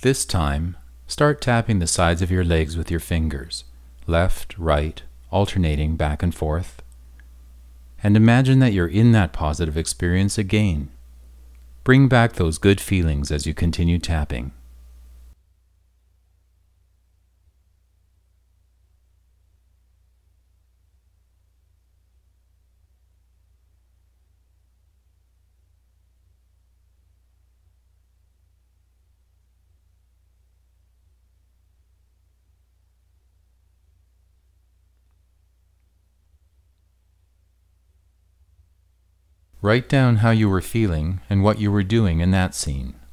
This time, start tapping the sides of your legs with your fingers, left, right, alternating back and forth. And imagine that you're in that positive experience again. Bring back those good feelings as you continue tapping. Write down how you were feeling and what you were doing in that scene.